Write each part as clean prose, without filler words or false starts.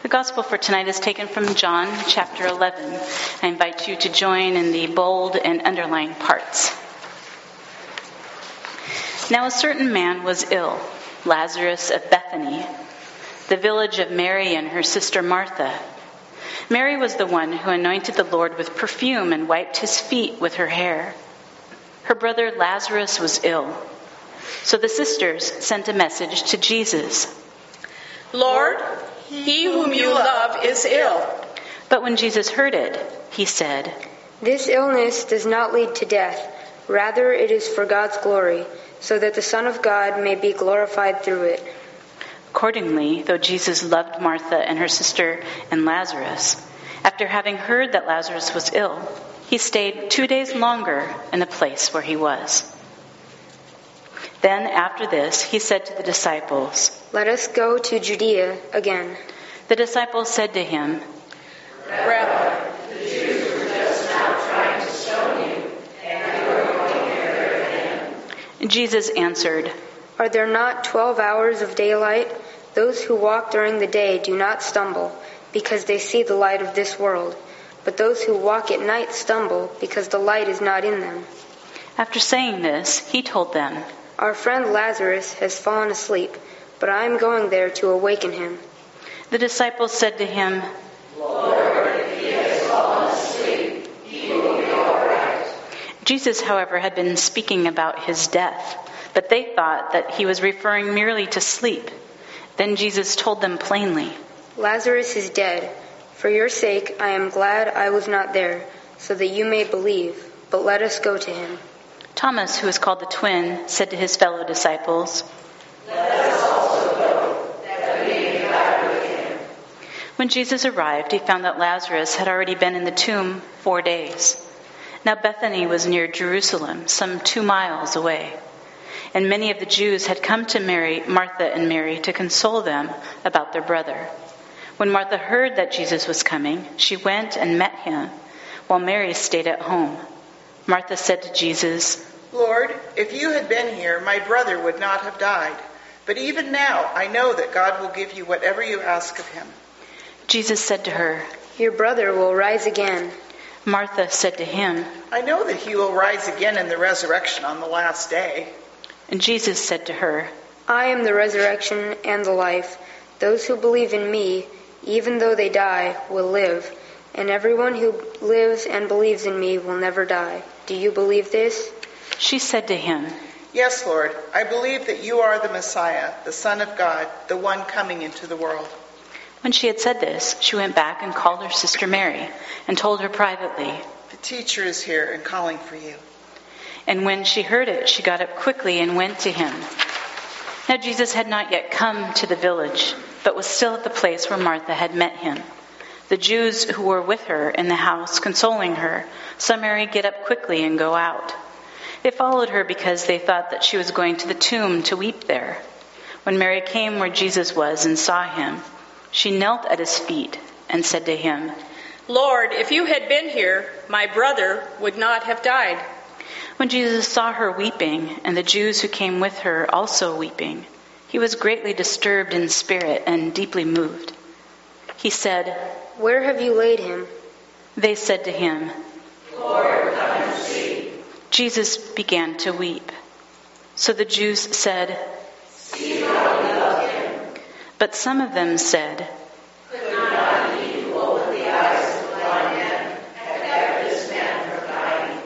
The gospel for tonight is taken from John chapter 11. I invite you to join in the bold and underlined parts. Now a certain man was ill, Lazarus of Bethany, the village of Mary and her sister Martha. Mary was the one who anointed the Lord with perfume and wiped his feet with her hair. Her brother Lazarus was ill. So the sisters sent a message to Jesus. Lord, he whom you love is ill. But when Jesus heard it, he said, This illness does not lead to death. Rather, it is for God's glory, so that the Son of God may be glorified through it. Accordingly, though Jesus loved Martha and her sister and Lazarus, after having heard that Lazarus was ill, he stayed 2 days longer in the place where he was. Then after this, he said to the disciples, Let us go to Judea again. The disciples said to him, Rabbi, the Jews were just now trying to stone you, and you are going there again. Jesus answered, Are there not 12 hours of daylight? Those who walk during the day do not stumble, because they see the light of this world. But those who walk at night stumble, because the light is not in them. After saying this, he told them, Our friend Lazarus has fallen asleep, but I am going there to awaken him. The disciples said to him, Lord, if he has fallen asleep, he will be all right. Jesus, however, had been speaking about his death, but they thought that he was referring merely to sleep. Then Jesus told them plainly, Lazarus is dead. For your sake, I am glad I was not there, so that you may believe. But let us go to him. Thomas, who is called the twin, said to his fellow disciples, Let us also go, that we may be glad with him. When Jesus arrived, he found that Lazarus had already been in the tomb 4 days. Now Bethany was near Jerusalem, some 2 miles away. And many of the Jews had come to Martha and Mary to console them about their brother. When Martha heard that Jesus was coming, she went and met him, while Mary stayed at home. Martha said to Jesus, Lord, if you had been here, my brother would not have died. But even now, I know that God will give you whatever you ask of him. Jesus said to her, Your brother will rise again. Martha said to him, I know that he will rise again in the resurrection on the last day. And Jesus said to her, I am the resurrection and the life. Those who believe in me, even though they die, will live. And everyone who lives and believes in me will never die. Do you believe this? She said to him, Yes, Lord, I believe that you are the Messiah, the Son of God, the one coming into the world. When she had said this, she went back and called her sister Mary and told her privately, The teacher is here and calling for you. And when she heard it, she got up quickly and went to him. Now Jesus had not yet come to the village, but was still at the place where Martha had met him. The Jews who were with her in the house, consoling her, saw Mary get up quickly and go out. They followed her because they thought that she was going to the tomb to weep there. When Mary came where Jesus was and saw him, she knelt at his feet and said to him, Lord, if you had been here, my brother would not have died. When Jesus saw her weeping, and the Jews who came with her also weeping, he was greatly disturbed in spirit and deeply moved. He said, Where have you laid him? They said to him, Lord, come and see. Jesus began to weep. So the Jews said, See how we love him. But some of them said, Could not he who opened the eyes of the blind men have kept this man from dying?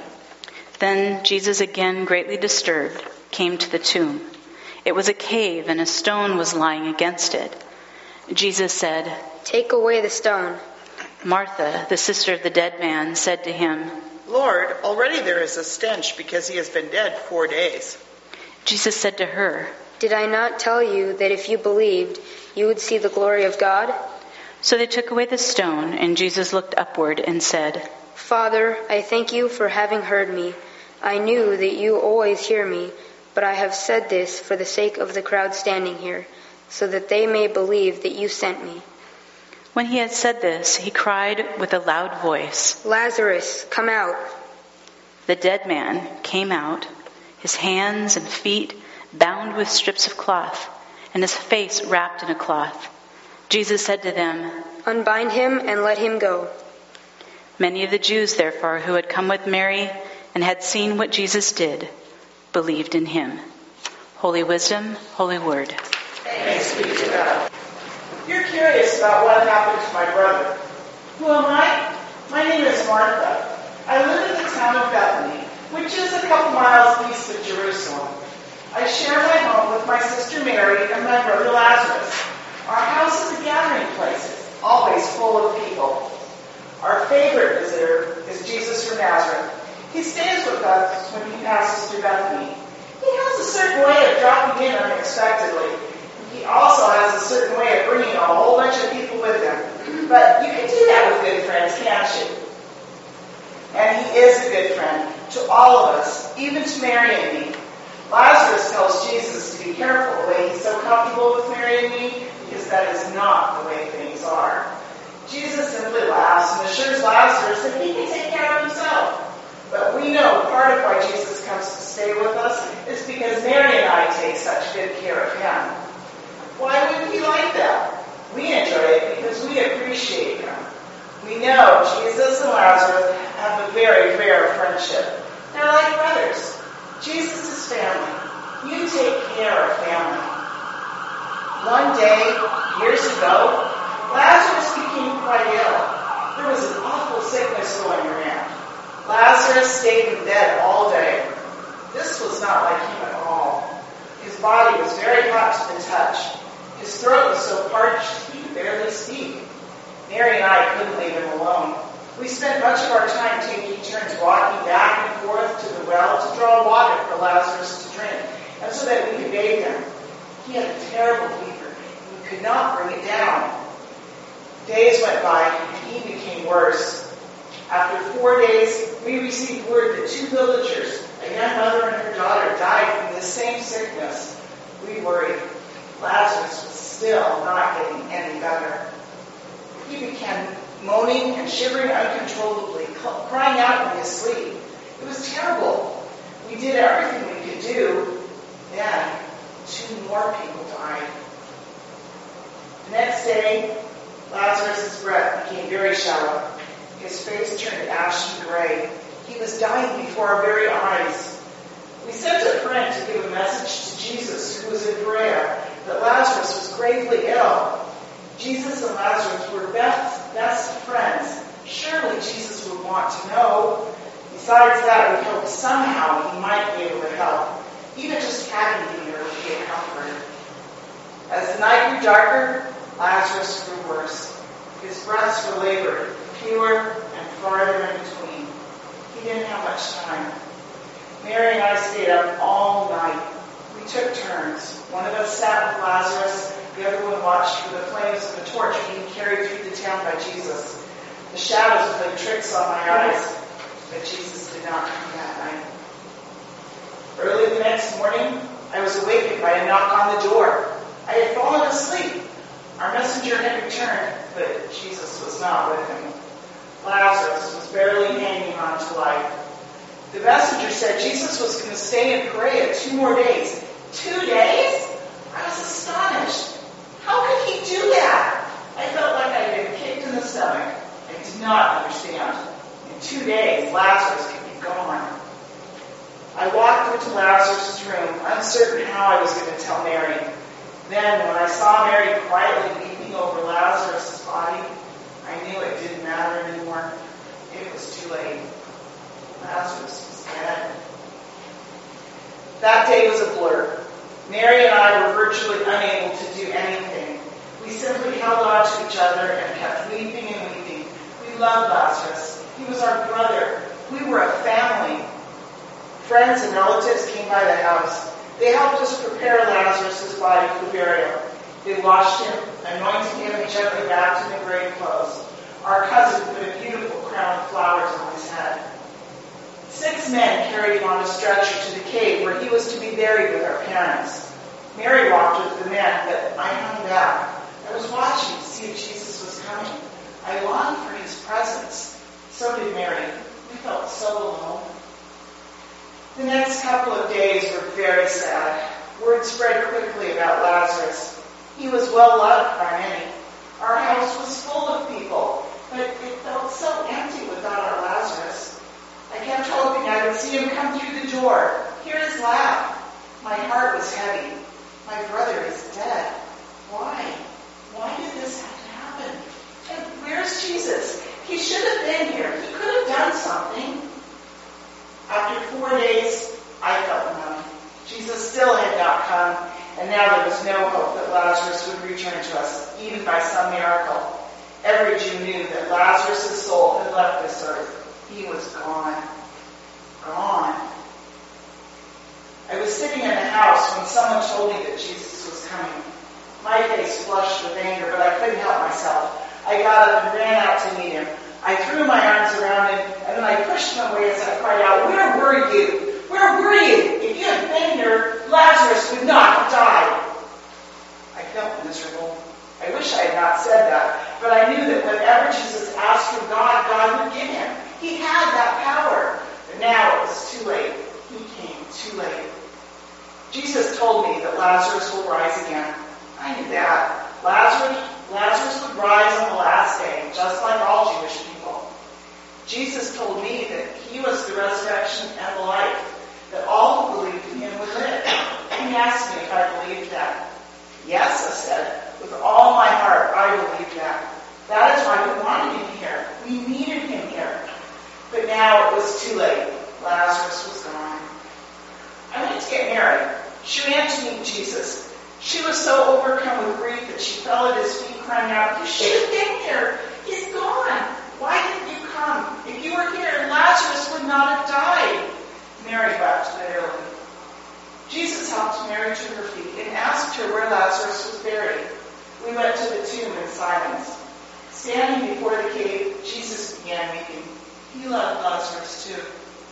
Then Jesus, again greatly disturbed, came to the tomb. It was a cave, and a stone was lying against it. Jesus said, Take away the stone. Martha, the sister of the dead man, said to him, Lord, already there is a stench because he has been dead 4 days. Jesus said to her, Did I not tell you that if you believed, you would see the glory of God? So they took away the stone, and Jesus looked upward and said, Father, I thank you for having heard me. I knew that you always hear me, but I have said this for the sake of the crowd standing here, so that they may believe that you sent me. When he had said this, he cried with a loud voice, Lazarus, come out. The dead man came out, his hands and feet bound with strips of cloth, and his face wrapped in a cloth. Jesus said to them, Unbind him and let him go." Many of the Jews, therefore, who had come with Mary and had seen what Jesus did, believed in him. Holy wisdom, holy word. Thanks be to God. You're curious about what happened to my brother. Who am I? My name is Martha. I live in the town of Bethany, which is a couple miles east of Jerusalem. I share my home with my sister Mary and my brother Lazarus. Our house is a gathering place, always full of people. Our favorite visitor is Jesus from Nazareth. He stays with us when he passes through Bethany. He has a certain way of dropping in unexpectedly. He also has a certain way of bringing a whole bunch of people with him. But you can do that with good friends, can't you? And he is a good friend to all of us, even to Mary and me. Lazarus tells Jesus to be careful the way he's so comfortable with Mary and me, because that is not the way things are. Jesus simply laughs and assures Lazarus that he can take care of himself. But we know part of why Jesus comes to stay with us is because Mary and I take such good care of him. Why would he like that? We enjoy it because we appreciate him. We know Jesus and Lazarus have a very rare friendship. They're like brothers. Jesus is family. You take care of family. One day, years ago, Lazarus became quite ill. There was an awful sickness going around. Lazarus stayed in bed all day. This was not like him at all. His body was very hot to the touch. His throat was so parched he could barely speak. Mary and I couldn't leave him alone. We spent much of our time taking turns walking back and forth to the well to draw water for Lazarus to drink, and so that we could bathe him. He had a terrible fever, and we could not bring it down. Days went by, and he became worse. After 4 days, we received word that 2 villagers, a young mother and her daughter, died from the same sickness. We worried. Lazarus was still not getting any better. He began moaning and shivering uncontrollably, crying out in his sleep. It was terrible. We did everything we could do. Then, 2 more people died. The next day, Lazarus' breath became very shallow. His face turned ashen gray. He was dying before our very eyes. We sent a friend to give a message to Jesus, who was in Perea, that Lazarus was gravely ill. Jesus and Lazarus were best friends. Surely Jesus would want to know. Besides that, we hoped somehow he might be able to help. Even just having him here would be a comfort. As the night grew darker, Lazarus grew worse. His breaths were labored, fewer and farther in between. He didn't have much time. Mary and I stayed up all night. We took turns. One of us sat with Lazarus. The other one watched for the flames of the torch being carried through the town by Jesus. The shadows played tricks on my eyes, but Jesus did not come that night. Early the next morning, I was awakened by a knock on the door. I had fallen asleep. Our messenger had returned, but Jesus was not with him. Lazarus was barely hanging on to life. The messenger said Jesus was going to stay in Perea 2 more days. 2 days? I was astonished. How could he do that? I felt like I had been kicked in the stomach. I did not understand. In 2 days, Lazarus could be gone. I walked into Lazarus' room, uncertain how I was going to tell Mary. Then, when I saw Mary quietly weeping over Lazarus' body, I knew it didn't matter anymore. It was too late. Lazarus was dead. That day was a blur. Mary and I were virtually unable to do anything. We simply held on to each other and kept weeping and weeping. We loved Lazarus. He was our brother. We were a family. Friends and relatives came by the house. They helped us prepare Lazarus' body for burial. They washed him, anointed him, and gently wrapped him in grave clothes. Our cousin put a beautiful crown of flowers on his head. 6 men carried him on a stretcher to the cave where he was to be buried with our parents. Mary walked with the men, but I hung back. I was watching to see if Jesus was coming. I longed for his presence. So did Mary. We felt so alone. The next couple of days were very sad. Word spread quickly about Lazarus. He was well loved by many. Our house was full of people, but it felt so empty without our Lazarus. I kept hoping I would see him come through the door, hear his laugh. My heart was heavy. My brother is dead. Why? Why did this have to happen? And where's Jesus? He should have been here. He could have done something. After 4 days, I felt numb. Jesus still had not come, and now there was no hope that Lazarus would return to us, even by some miracle. Every Jew knew that Lazarus' soul had left this earth. He was gone. Gone. I was sitting in the house when someone told me that Jesus was coming. My face flushed with anger, but I couldn't help myself. I got up and ran out to meet him. I threw my arms around him, and then I pushed him away as I cried out, "Where were you? Where were you? If you had been here, Lazarus would not have died." I felt miserable. I wish I had not said that, but I knew that whatever Jesus asked from God, God would give him. He had that power. But now it was too late. He came too late. Jesus told me that Lazarus will rise again. I knew that. Lazarus would rise on the last day, just like all Jewish people. Jesus told me that he was the resurrection and the life, that all who believed in him would live. He asked me if I believed that. Yes, I said, with all my heart, I believed that. That is why we wanted him here. We needed him here. But now it was too late. Lazarus was gone. I went to get Mary. She ran to meet Jesus. She was so overcome with grief that she fell at his feet, crying out, "You should have been here. He's gone. Why didn't you come? If you were here, Lazarus would not have died." Mary wept bitterly. Jesus helped Mary to her feet and asked her where Lazarus was buried. We went to the tomb in silence. Standing before the cave, Jesus began weeping. He loved Lazarus too.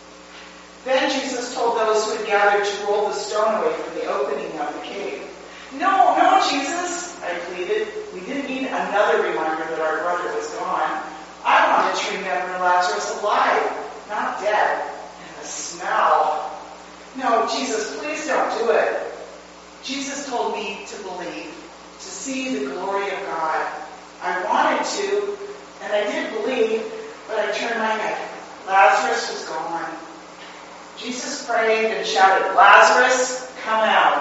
Then Jesus told those who had gathered to roll the stone away from the opening of the cave. "No, Jesus," I pleaded. We didn't need another reminder that our brother was gone. I wanted to remember Lazarus alive, not dead. And the smell. "No, Jesus, please don't do it." Jesus told me to believe, to see the glory of God. I wanted to, and I did believe, but I turned my head. Lazarus was gone. Jesus prayed and shouted, "Lazarus, come out."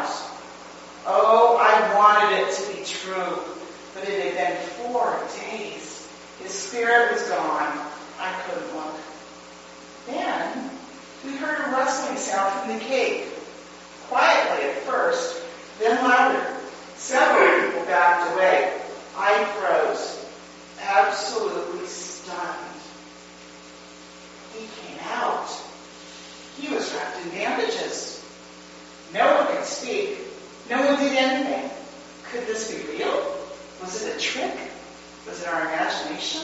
Oh, I wanted it to be true, but it had been 4 days. His spirit was gone. I couldn't look. Then we heard a rustling sound from the cave. Quietly at first, then louder. Several people backed away. I froze, absolutely stunned. He came out. He was wrapped in bandages. No one could speak. No one did anything. Could this be real? Was it a trick? Was it our imagination?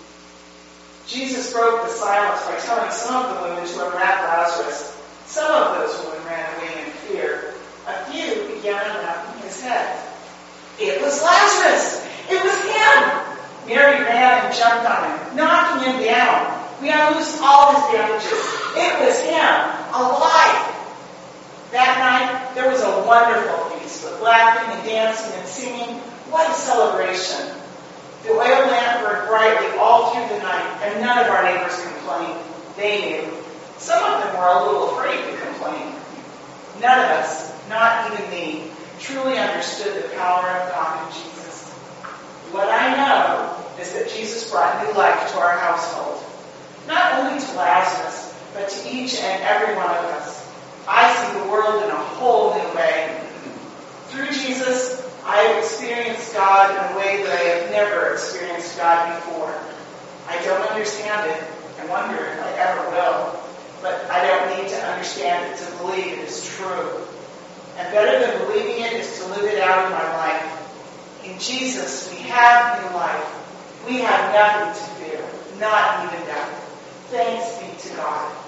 Jesus broke the silence by telling some of the women to unwrap Lazarus. Some of those women ran away in fear. A few began unwrapping his head. It was Lazarus! It was him! Mary ran and jumped on him, knocking him down. We unloosed all his bandages. It was him, alive. That night, there was a wonderful feast with laughing and dancing and singing. What a celebration. The oil lamp burned brightly all through the night, and none of our neighbors complained. They knew. Some of them were a little afraid to complain. None of us, not even me, truly understood the power of God in Jesus. What I know is that Jesus brought new life to our household. Not only to Lazarus, but to each and every one of us. I see the world in a whole new way. Through Jesus, I have experienced God in a way that I have never experienced God before. I don't understand it. I wonder if I ever will. But I don't need to understand it to believe it is true. And better than believing it is to live it out in my life. In Jesus, we have new life. We have nothing to fear, not even death. Thanks be to God.